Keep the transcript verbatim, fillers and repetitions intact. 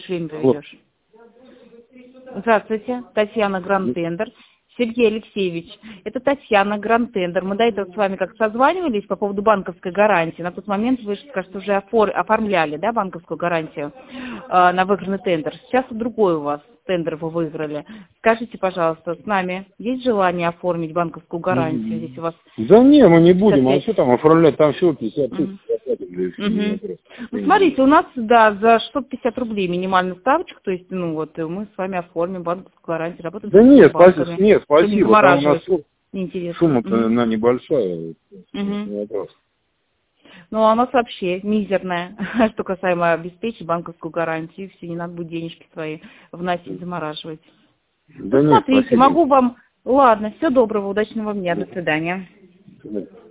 больше времени проведешь. Здравствуйте, Татьяна Гранд-Тендер. Сергей Алексеевич, это Татьяна Гранд-Тендер. Мы до этого с вами как созванивались по поводу банковской гарантии. На тот момент вы, кажется, уже оформляли, да, банковскую гарантию э, на выигранный тендер. Сейчас другой у вас тендер вы выиграли. Скажите, пожалуйста, с нами есть желание оформить банковскую гарантию? Здесь у вас... Да не, мы не будем, а что там оформлять? Там всего пятьдесят тысяч. Угу. Ну, смотрите, у нас, да, за шестьсот пятьдесят рублей минимальная ставочка, то есть, ну, вот, мы с вами оформим банковскую гарантию, работаем да с нет, банками. спасибо, нет, спасибо, там у нас сумма-то угу. она небольшая, угу. Ну, а у нас вообще мизерная, что касаемо обеспечить банковскую гарантию, все, не надо будет денежки свои вносить, замораживать. Да ну, нет, смотрите, спасибо. могу вам... Ладно, всего доброго, удачного дня, до свидания. До свидания.